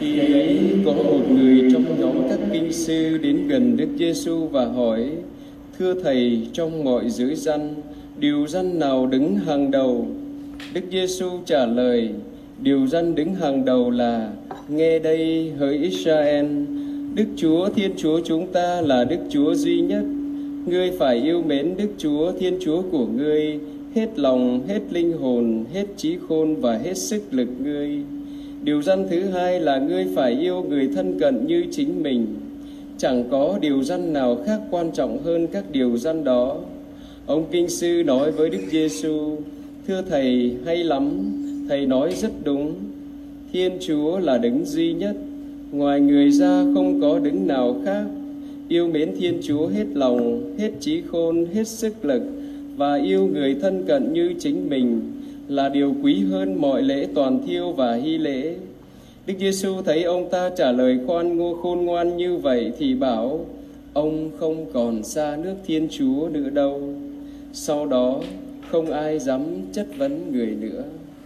Khi ấy có một người trong nhóm các kinh sư đến gần Đức Giêsu và hỏi: Thưa Thầy, trong mọi giới răn, điều răn nào đứng hàng đầu? Đức Giêsu trả lời: Điều răn đứng hàng đầu là: Nghe đây hỡi Israel, Đức Chúa Thiên Chúa chúng ta là Đức Chúa duy nhất. Ngươi phải yêu mến Đức Chúa Thiên Chúa của ngươi hết lòng, hết linh hồn, hết trí khôn và hết sức lực ngươi. Điều răn thứ hai là ngươi phải yêu người thân cận như chính mình. Chẳng có điều răn nào khác quan trọng hơn các điều răn đó. Ông kinh sư nói với Đức Giêsu: Thưa Thầy, hay lắm, Thầy nói rất đúng. Thiên Chúa là đấng duy nhất, ngoài người ra không có đấng nào khác. Yêu mến Thiên Chúa hết lòng, hết trí khôn, hết sức lực và yêu người thân cận như chính mình là điều quý hơn mọi lễ toàn thiêu và hy lễ. Đức Giêsu thấy ông ta trả lời khôn ngoan như vậy thì bảo: Ông không còn xa nước Thiên Chúa nữa đâu. Sau đó không ai dám chất vấn người nữa.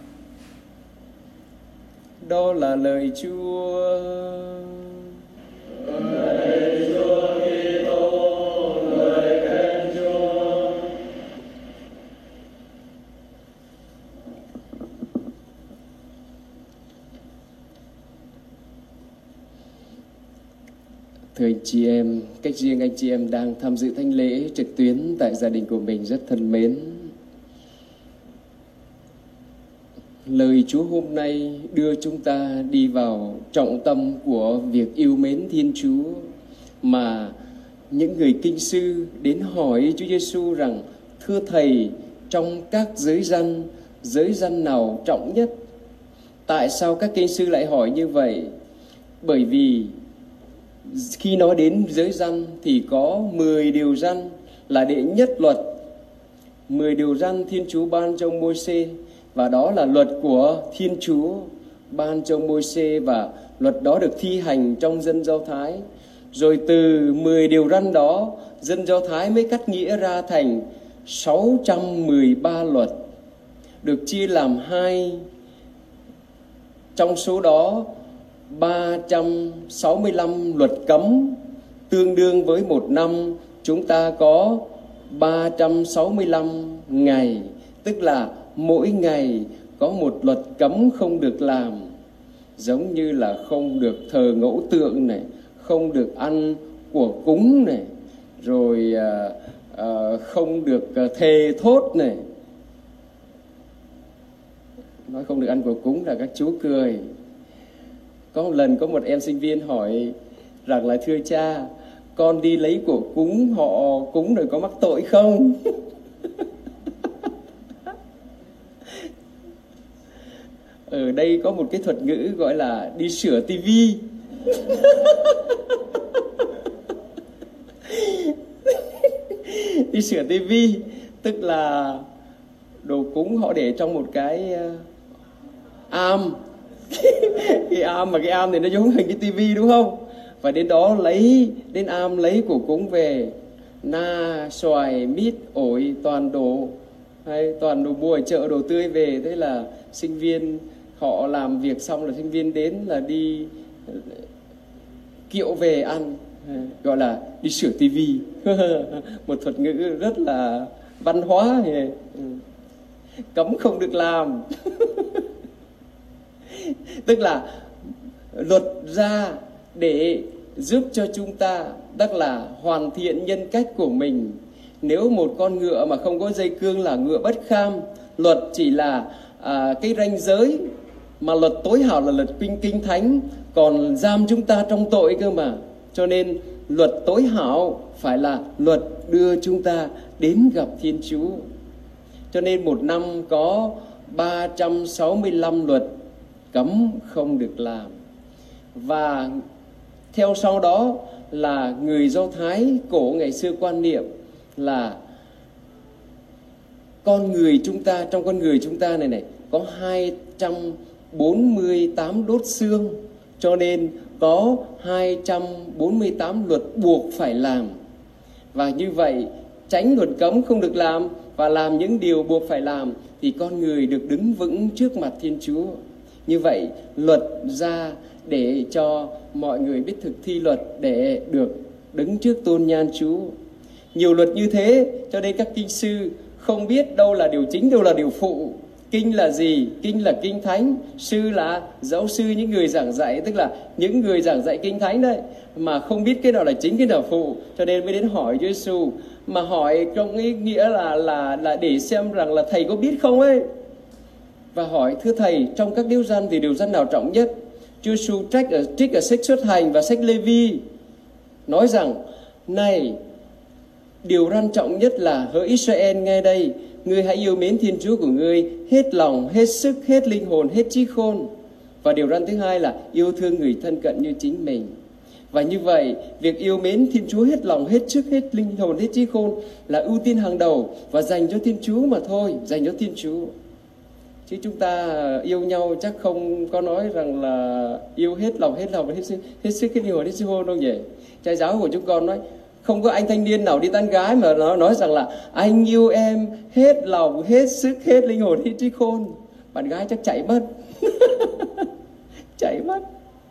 Đó là lời Chúa. Lạy Chúa Kitô, lời khen Chúa. Thưa anh chị em, cách riêng anh chị em đang tham dự thánh lễ trực tuyến tại gia đình của mình rất thân mến. Lời Chúa hôm nay đưa chúng ta đi vào trọng tâm của việc yêu mến Thiên Chúa, mà những người kinh sư đến hỏi Chúa Giêsu rằng: Thưa Thầy, trong các giới răn nào trọng nhất? Tại sao các kinh sư lại hỏi như vậy? Bởi vì khi nói đến giới răn thì có 10 điều răn là đệ nhất luật. 10 điều răn Thiên Chúa ban cho Môi-se, và đó là luật của Thiên Chúa ban cho Môi-se, và luật đó được thi hành trong dân Do Thái. Rồi từ 10 điều răn đó, dân Do Thái mới cắt nghĩa ra thành 613 luật, được chia làm hai. Trong số đó 365 luật cấm, tương đương với một năm chúng ta có 365 ngày, tức là mỗi ngày có một luật cấm không được làm. Giống như là không được thờ ngẫu tượng này, không được ăn của cúng này, rồi không được thề thốt này. Nói không được ăn của cúng là các chú cười. Có một lần có một em sinh viên hỏi rằng là: Thưa cha, con đi lấy của cúng, họ cúng rồi có mắc tội không? Ở đây có một cái thuật ngữ gọi là đi sửa tivi. Đi sửa tivi tức là đồ cúng họ để trong một cái am. Cái am thì nó giống hình cái tivi đúng không? Và đến đó đến am lấy của cúng về, na, xoài, mít, ổi, toàn đồ mua ở chợ, đồ tươi về. Thế là sinh viên họ làm việc xong là sinh viên đến là đi kiệu về ăn, gọi là đi sửa tivi. Một thuật ngữ rất là văn hóa, cấm không được làm. Tức là luật ra để giúp cho chúng ta tức là hoàn thiện nhân cách của mình. Nếu một con ngựa mà không có dây cương là ngựa bất kham. Luật chỉ là cái ranh giới, mà luật tối hảo là luật kinh thánh, còn giam chúng ta trong tội cơ mà. Cho nên luật tối hảo phải là luật đưa chúng ta đến gặp Thiên Chúa. Cho nên một năm có 365 luật cấm không được làm. Và theo sau đó là người Do Thái cổ ngày xưa quan niệm là con người chúng ta, trong con người chúng ta này có 248 đốt xương, cho nên có 248 luật buộc phải làm. Và như vậy tránh luật cấm không được làm và làm những điều buộc phải làm thì con người được đứng vững trước mặt Thiên Chúa. Như vậy luật ra để cho mọi người biết thực thi luật để được đứng trước tôn nhan Chúa. Nhiều luật như thế cho nên các kinh sư không biết đâu là điều chính, đâu là điều phụ. Kinh là gì? Kinh là kinh thánh, sư là giáo sư, những người giảng dạy, tức là những người giảng dạy kinh thánh đấy, mà không biết cái nào là chính, cái nào phụ, cho nên mới đến hỏi Chúa Giêsu. Mà hỏi trong ý nghĩa là để xem rằng là thầy có biết không ấy. Và hỏi: thưa thầy, trong các điều răn thì điều răn nào trọng nhất? Chúa Giêsu trích ở sách Xuất Hành và sách Lê Vi nói rằng: này, điều răn trọng nhất là: hỡi Israel, nghe đây, ngươi hãy yêu mến Thiên Chúa của ngươi hết lòng, hết sức, hết linh hồn, hết trí khôn. Và điều răn thứ hai là yêu thương người thân cận như chính mình. Và như vậy, việc yêu mến Thiên Chúa hết lòng, hết sức, hết linh hồn, hết trí khôn là ưu tiên hàng đầu và dành cho Thiên Chúa mà thôi, dành cho Thiên Chúa. Chứ chúng ta yêu nhau chắc không có nói rằng là yêu hết lòng, hết sức, hết linh hồn, hết trí khôn đâu nhỉ? Trai giáo của chúng con nói không có anh thanh niên nào đi tán gái mà nó nói rằng là anh yêu em hết lòng, hết sức, hết linh hồn, hết trí khôn. Bạn gái chắc chạy mất. Chạy mất.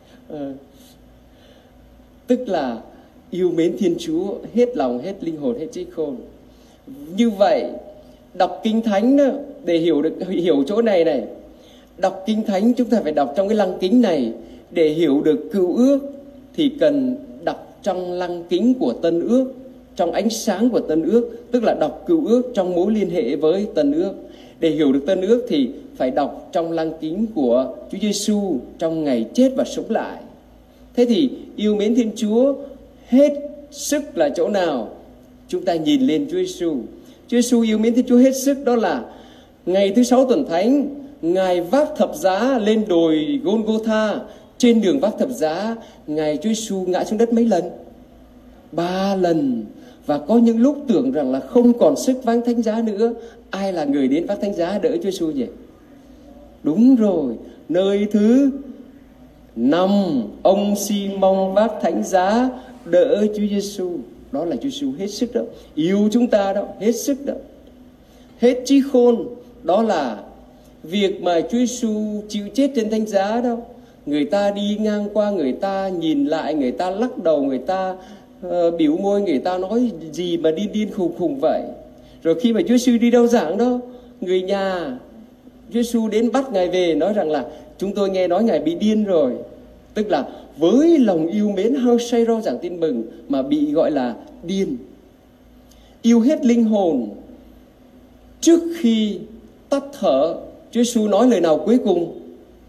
Tức là yêu mến Thiên Chúa hết lòng, hết linh hồn, hết trí khôn. Như vậy, đọc Kinh Thánh đó, để hiểu chỗ này. Đọc Kinh Thánh chúng ta phải đọc trong cái lăng kính này. Để hiểu được cựu ước thì cần đọc trong lăng kính của Tân Ước, trong ánh sáng của Tân Ước, tức là đọc cựu ước trong mối liên hệ với Tân Ước. Để hiểu được Tân Ước thì phải đọc trong lăng kính của Chúa Giêsu trong ngày chết và sống lại. Thế thì yêu mến Thiên Chúa hết sức là chỗ nào? Chúng ta nhìn lên Chúa Giêsu. Chúa Giêsu yêu mến Thiên Chúa hết sức, đó là ngày thứ 6 tuần thánh, Ngài vác thập giá lên đồi Golgotha. Trên đường vác thập giá, Ngài Chúa Giêsu ngã xuống đất mấy lần? 3 lần. Và có những lúc tưởng rằng là không còn sức vác thánh giá nữa. Ai là người đến vác thánh giá đỡ Chúa Giêsu nhỉ? Đúng rồi, nơi thứ 5, ông Si-mông vác thánh giá đỡ Chúa Giêsu. Đó là Chúa Giêsu hết sức đó, yêu chúng ta đó, hết sức đó. Hết trí khôn, đó là việc mà Chúa Giêsu chịu chết trên thánh giá đó. Người ta đi ngang qua, người ta nhìn lại, người ta lắc đầu, người ta biểu môi, người ta nói gì mà điên khùng vậy. Rồi khi mà Chúa Giêsu đi đâu giảng đó, người nhà Chúa Giêsu đến bắt Ngài về, nói rằng là chúng tôi nghe nói Ngài bị điên rồi. Tức là với lòng yêu mến hăng say rao giảng tin mừng mà bị gọi là điên. Yêu hết linh hồn. Trước khi tắt thở, Chúa Giêsu nói lời nào cuối cùng?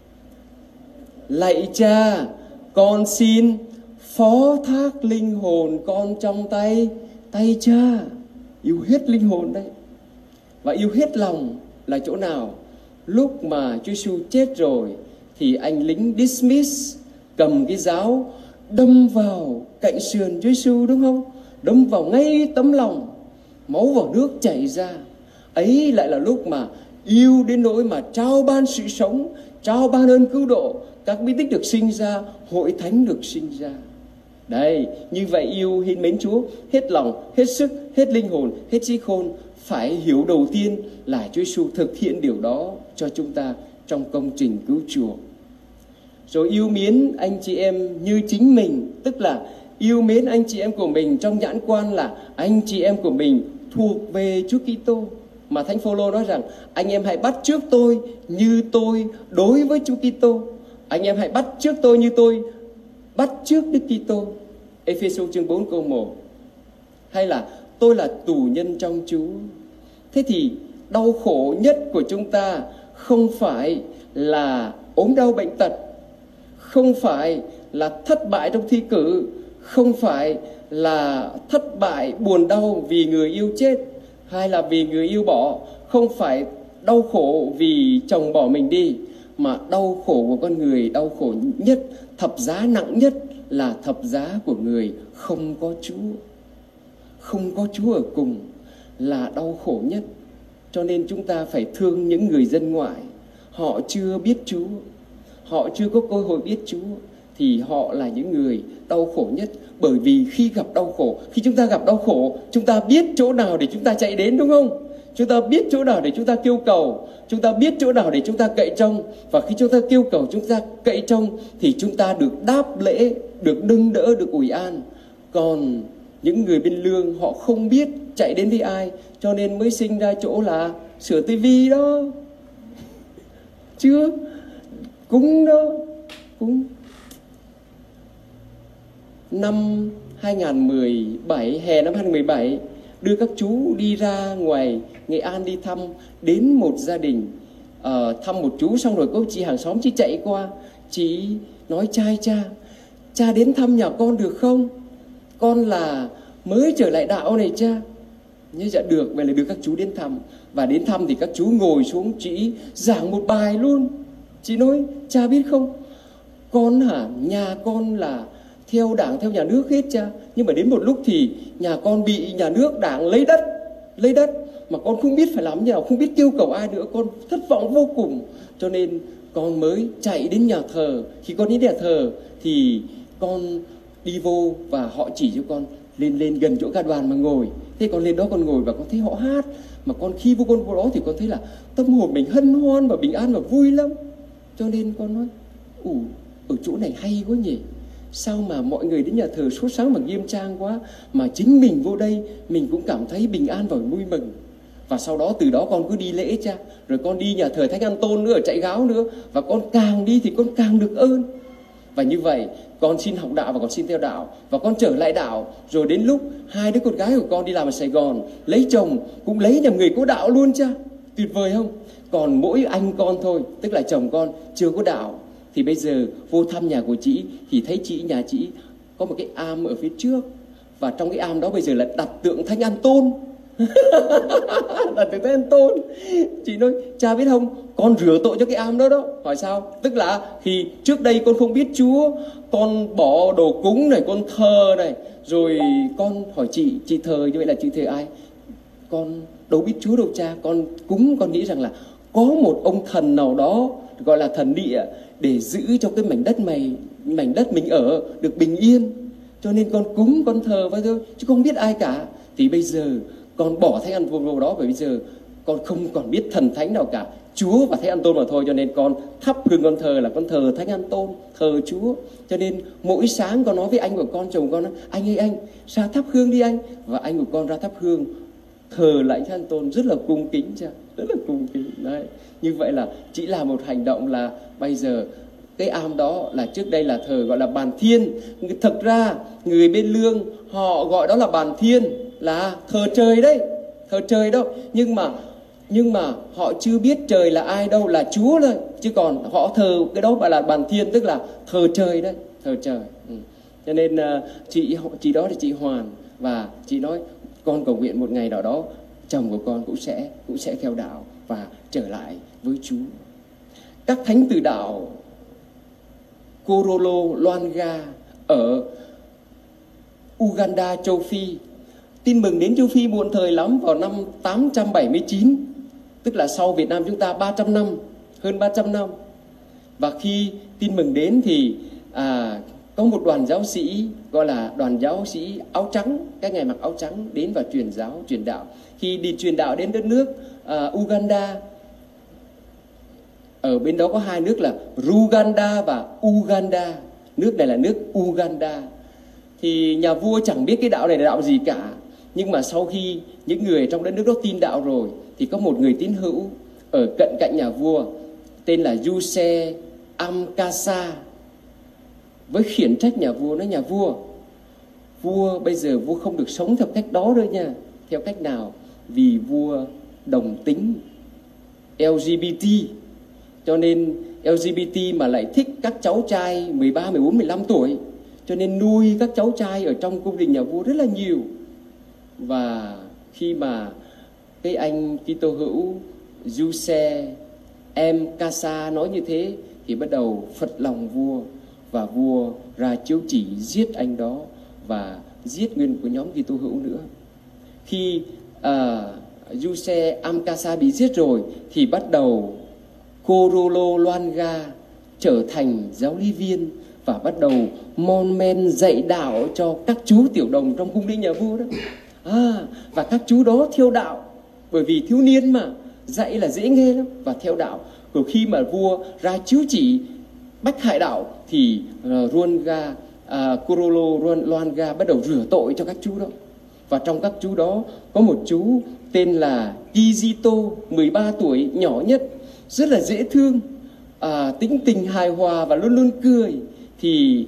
Lạy Cha, con xin phó thác linh hồn con trong tay Cha. Yêu hết linh hồn đấy. Và yêu hết lòng là chỗ nào? Lúc mà Chúa Giêsu chết rồi thì anh lính dismiss cầm cái giáo đâm vào cạnh sườn Chúa Giêsu, đúng không? Đâm vào ngay tấm lòng, máu vào nước chảy ra. Ấy lại là lúc mà yêu đến nỗi mà trao ban sự sống, trao ban ơn cứu độ, các bí tích được sinh ra, hội thánh được sinh ra. Đây, như vậy yêu hiến mến Chúa hết lòng, hết sức, hết linh hồn, hết trí khôn. Phải hiểu đầu tiên là Chúa Giêsu thực hiện điều đó cho chúng ta trong công trình cứu chuộc. Rồi yêu mến anh chị em như chính mình, tức là yêu mến anh chị em của mình trong nhãn quan là anh chị em của mình thuộc về Chúa Kitô. Mà Thánh Phaolô nói rằng anh em hãy bắt chước tôi như tôi đối với Chúa Kitô. Anh em hãy bắt chước tôi như tôi bắt chước Đức Kitô. Ê-phê-sô chương 4 câu 1. Hay là tôi là tù nhân trong Chúa. Thế thì đau khổ nhất của chúng ta không phải là ốm đau bệnh tật, không phải là thất bại trong thi cử, không phải là thất bại buồn đau vì người yêu chết hay là vì người yêu bỏ, không phải đau khổ vì chồng bỏ mình đi, mà đau khổ của con người, đau khổ nhất, thập giá nặng nhất là thập giá của người không có Chúa. Không có Chúa ở cùng là đau khổ nhất. Cho nên chúng ta phải thương những người dân ngoại. Họ chưa biết Chúa, họ chưa có cơ hội biết Chúa, thì họ là những người đau khổ nhất. Bởi vì khi gặp đau khổ, khi chúng ta gặp đau khổ, chúng ta biết chỗ nào để chúng ta chạy đến, đúng không? Chúng ta biết chỗ nào để chúng ta kêu cầu, chúng ta biết chỗ nào để chúng ta cậy trông. Và khi chúng ta kêu cầu, chúng ta cậy trông thì chúng ta được đáp lễ, được nâng đỡ, được ủi an. Còn những người bên lương họ không biết chạy đến với ai, cho nên mới sinh ra chỗ là sửa tivi đó. Chưa cúng đó, cúng. Năm 2017, hè năm 2017, đưa các chú đi ra ngoài Nghệ An đi thăm, đến một gia đình thăm một chú, xong rồi có chị hàng xóm chị chạy qua, chị nói cha đến thăm nhà con được không? Con là mới trở lại đạo này cha. Như dạ được, vậy là đưa các chú đến thăm. Và đến thăm thì các chú ngồi xuống, chị giảng một bài luôn. Chị nói, cha biết không, con nhà con là theo đảng, theo nhà nước hết cha. Nhưng mà đến một lúc thì nhà con bị nhà nước đảng lấy đất. Mà con không biết phải làm như nào, không biết kêu cầu ai nữa. Con thất vọng vô cùng. Cho nên con mới chạy đến nhà thờ. Khi con đến nhà thờ thì con đi vô và họ chỉ cho con lên gần chỗ ca đoàn mà ngồi. Thế con lên đó con ngồi và con thấy họ hát. Mà con khi vô đó thì con thấy là tâm hồn mình hân hoan và bình an và vui lắm. Cho nên con nói, ở chỗ này hay quá nhỉ. Sao mà mọi người đến nhà thờ sốt sáng và nghiêm trang quá, mà chính mình vô đây mình cũng cảm thấy bình an và vui mừng. Và sau đó từ đó con cứ đi lễ cha. Rồi con đi nhà thờ Thánh An-tôn nữa, ở Chạy Gáo nữa. Và con càng đi thì con càng được ơn. Và như vậy con xin học đạo và con xin theo đạo. Và con trở lại đạo. Rồi đến lúc hai đứa con gái của con đi làm ở Sài Gòn, lấy chồng cũng lấy nhầm người có đạo luôn cha. Tuyệt vời không? Còn mỗi anh con thôi, tức là chồng con chưa có đạo, thì bây giờ vô thăm nhà của chị thì thấy nhà chị có một cái am ở phía trước. Và trong cái am đó bây giờ là đặt tượng Thánh An-tôn. Đặt tượng Thánh An-tôn. Chị nói, cha biết không, con rửa tội cho cái am đó đó. Hỏi sao? Tức là khi trước đây con không biết Chúa, con bỏ đồ cúng này, con thờ này. Rồi con hỏi chị thờ như vậy là chị thờ ai? Con đâu biết Chúa đâu cha. Con cúng, con nghĩ rằng là có một ông thần nào đó gọi là thần địa để giữ cho cái mảnh đất mình ở được bình yên. Cho nên con cúng, con thờ vậy thôi, chứ không biết ai cả. Thì bây giờ con bỏ Thánh An-tôn vào đó, bởi bây giờ con không còn biết thần thánh nào cả, Chúa và Thánh An-tôn mà thôi. Cho nên con thắp hương con thờ là con thờ Thánh An-tôn, thờ Chúa. Cho nên mỗi sáng con nói với anh của con, chồng con, anh ơi anh ra thắp hương đi anh. Và anh của con ra thắp hương thờ lại Thánh An-tôn, rất là cung kính cha, rất là cung kính. Đấy, như vậy là chỉ là một hành động là bây giờ cái am đó là trước đây là thờ gọi là bàn thiên. Thực ra người bên lương họ gọi đó là bàn thiên, là thờ trời đấy, thờ trời đâu. Nhưng mà họ chưa biết trời là ai đâu, là Chúa thôi. Chứ còn họ thờ cái đó gọi là bàn thiên, tức là thờ trời đấy, thờ trời. Cho nên chị đó là chị Hoàn. Và chị nói con cầu nguyện một ngày nào đó chồng của con cũng sẽ theo đạo và trở lại với Chúa. Các thánh tử đạo Korolo Loanga ở Uganda, châu Phi. Tin mừng đến châu Phi muộn thời lắm, vào năm 879, tức là sau Việt Nam chúng ta 300 năm, hơn 300 năm. Và khi tin mừng đến thì có một đoàn giáo sĩ, gọi là đoàn giáo sĩ áo trắng, các ngài mặc áo trắng đến và truyền đạo. Khi đi truyền đạo đến đất nước Uganda, ở bên đó có hai nước là Ruganda và Uganda. Nước này là nước Uganda. Thì nhà vua chẳng biết cái đạo này là đạo gì cả. Nhưng mà sau khi những người trong đất nước đó tin đạo rồi, thì có một người tín hữu ở cận cạnh nhà vua tên là Yuse Amkasa với khiển trách nhà vua, nói nhà vua bây giờ vua không được sống theo cách đó nữa nha. Theo cách nào? Vì vua đồng tính LGBT, cho nên LGBT mà lại thích các cháu trai 13, 14, 15 tuổi. Cho nên nuôi các cháu trai ở trong cung đình nhà vua rất là nhiều. Và khi mà cái anh Kitô hữu Yuse Amkasa nói như thế thì bắt đầu phật lòng vua. Và vua ra chiếu chỉ giết anh đó và giết nguyên của nhóm Kitô hữu nữa. Khi Yuse Amkasa bị giết rồi thì bắt đầu Korolo Loanga trở thành giáo lý viên và bắt đầu mon men dạy đạo cho các chú tiểu đồng trong cung đình nhà vua đó. Và các chú đó theo đạo Bởi vì thiếu niên mà, dạy là dễ nghe lắm và theo đạo. Rồi khi mà vua ra chiếu chỉ bách hại đạo thì Kurolo Loanga bắt đầu rửa tội cho các chú đó. Và trong các chú đó có một chú tên là Kizito, 13 tuổi, nhỏ nhất, rất là dễ thương, tính tình hài hòa và luôn luôn cười. Thì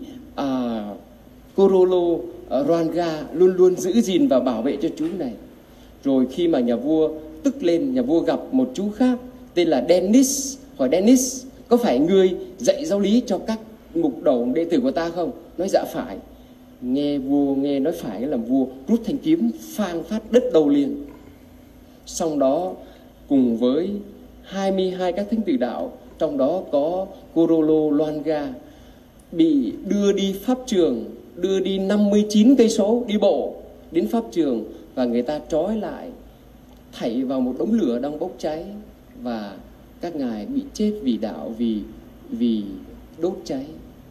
Kurolo Loanga luôn luôn giữ gìn và bảo vệ cho chú này. Rồi khi mà nhà vua tức lên, nhà vua gặp một chú khác tên là Dennis. Hỏi Dennis, có phải ngươi dạy giáo lý cho các mục đầu đệ tử của ta không? Nói dạ phải. Vua nghe nói phải, làm vua rút thanh kiếm phang phát đứt đầu liền. Sau đó cùng với 22 các thánh tử đạo, trong đó có Kurolo Loanga, bị đưa đi pháp trường, đưa đi 59 cây số đi bộ đến pháp trường, và người ta trói lại, thảy vào một đống lửa đang bốc cháy, và các ngài bị chết vì đạo, vì đốt cháy.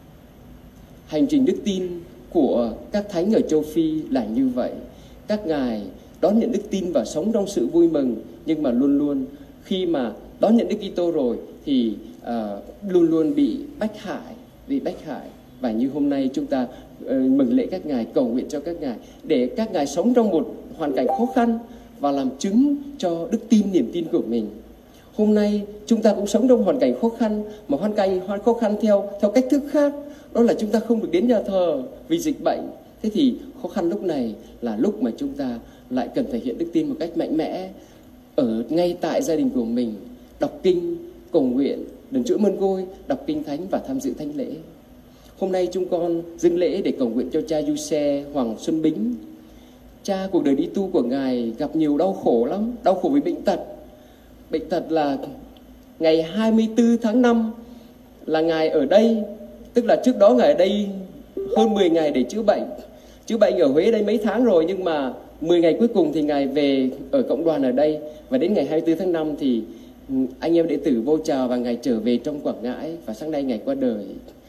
Hành trình đức tin của các thánh ở châu Phi là như vậy. Các ngài đón nhận đức tin và sống trong sự vui mừng, nhưng mà luôn luôn khi mà đón nhận Đức Kitô rồi thì luôn luôn bị bách hại. Và như hôm nay chúng ta mừng lễ các ngài, cầu nguyện cho các ngài để các ngài sống trong một hoàn cảnh khó khăn và làm chứng cho đức tin, niềm tin của mình. Hôm nay chúng ta cũng sống trong hoàn cảnh khó khăn, mà hoàn cảnh khó khăn theo cách thức khác. Đó là chúng ta không được đến nhà thờ vì dịch bệnh. Thế thì khó khăn lúc này là lúc mà chúng ta lại cần thể hiện đức tin một cách mạnh mẽ ở ngay tại gia đình của mình, đọc kinh, cầu nguyện, đền chuỗi mân gôi, đọc kinh thánh và tham dự thánh lễ. Hôm nay chúng con dâng lễ để cầu nguyện cho cha Giuse Hoàng Xuân Bính. Cha, cuộc đời đi tu của ngài gặp nhiều đau khổ lắm, đau khổ vì bệnh tật. Bệnh tật là ngày 24 tháng 5 là ngài ở đây, tức là trước đó ngài ở đây hơn 10 ngày để chữa bệnh. Chữa bệnh ở Huế đây mấy tháng rồi, nhưng mà 10 ngày cuối cùng thì ngài về ở cộng đoàn ở đây. Và đến ngày 24 tháng 5 thì anh em đệ tử vô chào và ngài trở về trong Quảng Ngãi, và sáng nay ngài qua đời.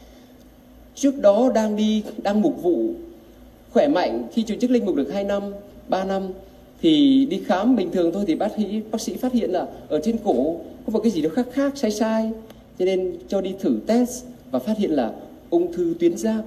Trước đó đang mục vụ khỏe mạnh, khi trụ chức linh mục được 3 năm thì đi khám bình thường thôi thì bác sĩ phát hiện là ở trên cổ có một cái gì đó khác sai, cho nên cho đi thử test và phát hiện là ung thư tuyến giáp.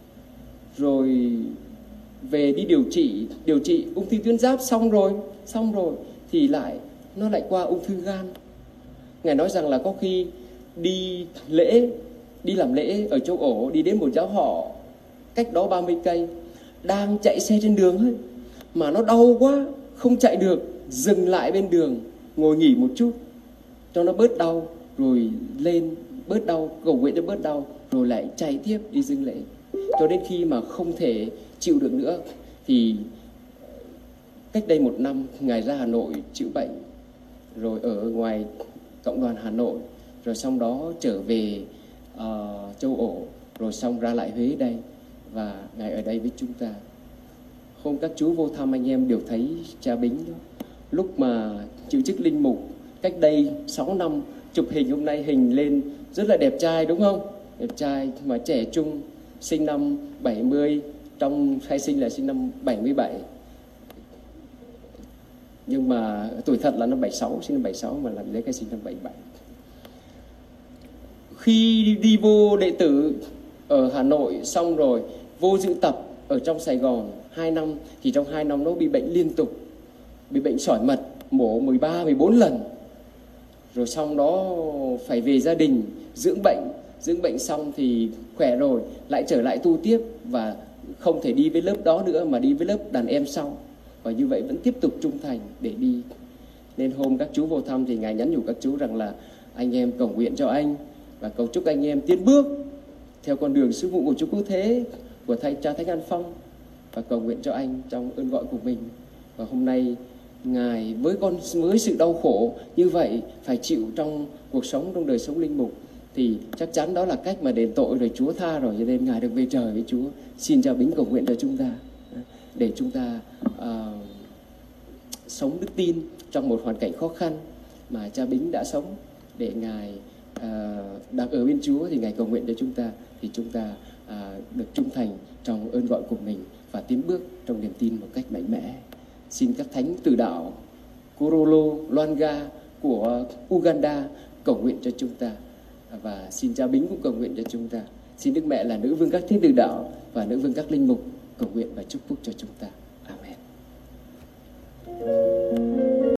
Rồi về đi điều trị ung thư tuyến giáp xong rồi thì nó lại qua ung thư gan. Ngài nói rằng là có khi đi làm lễ ở châu Ổ, đi đến một giáo họ cách đó 30 cây, đang chạy xe trên đường ấy, mà nó đau quá không chạy được, dừng lại bên đường ngồi nghỉ một chút cho nó bớt đau, rồi lên bớt đau, cầu nguyện cho bớt đau, rồi lại chạy tiếp đi dâng lễ. Cho đến khi mà không thể chịu được nữa thì cách đây 1 năm ngài ra Hà Nội chữa bệnh, rồi ở ngoài cộng đoàn Hà Nội, rồi xong đó trở về châu Ổ, rồi xong ra lại Huế đây, và ngài ở đây với chúng ta. Hôm các chú vô thăm anh em đều thấy cha Bính đó. Lúc mà chịu chức linh mục cách đây 6 năm, chụp hình hôm nay hình lên rất là đẹp trai đúng không? Đẹp trai mà trẻ trung, sinh năm 70, trong khai sinh là sinh năm 77. Nhưng mà tuổi thật là năm 76, sinh năm 76 mà làm giấy khai sinh năm 77. Khi đi vô đệ tử ở Hà Nội xong rồi vô dự tập ở trong Sài Gòn 2 năm, thì trong 2 năm nó bị bệnh liên tục, bị bệnh sỏi mật, mổ 13, 14 lần. Rồi xong đó phải về gia đình dưỡng bệnh xong thì khỏe rồi, lại trở lại tu tiếp, và không thể đi với lớp đó nữa mà đi với lớp đàn em sau. Và như vậy vẫn tiếp tục trung thành để đi. Nên hôm các chú vô thăm thì ngài nhắn nhủ các chú rằng là anh em cầu nguyện cho anh và cầu chúc anh em tiến bước theo con đường sứ vụ của Chúa Cứu Thế, của cha Thánh An Phong, và cầu nguyện cho anh trong ơn gọi của mình. Và hôm nay ngài với sự đau khổ như vậy phải chịu trong cuộc sống, trong đời sống linh mục, thì chắc chắn đó là cách mà đền tội rồi Chúa tha rồi, cho nên ngài được về trời với Chúa. Xin cha Bính cầu nguyện cho chúng ta để chúng ta sống đức tin trong một hoàn cảnh khó khăn mà cha Bính đã sống, để ngài đang ở bên Chúa thì ngài cầu nguyện cho chúng ta, thì chúng ta được trung thành trong ơn gọi của mình và tiến bước trong niềm tin một cách mạnh mẽ. Xin các thánh tử đạo Korolo Lwanga của Uganda cầu nguyện cho chúng ta. Và xin cha Bính cũng cầu nguyện cho chúng ta. Xin Đức Mẹ là nữ vương các thiên tử đạo và nữ vương các linh mục cầu nguyện và chúc phúc cho chúng ta. Amen.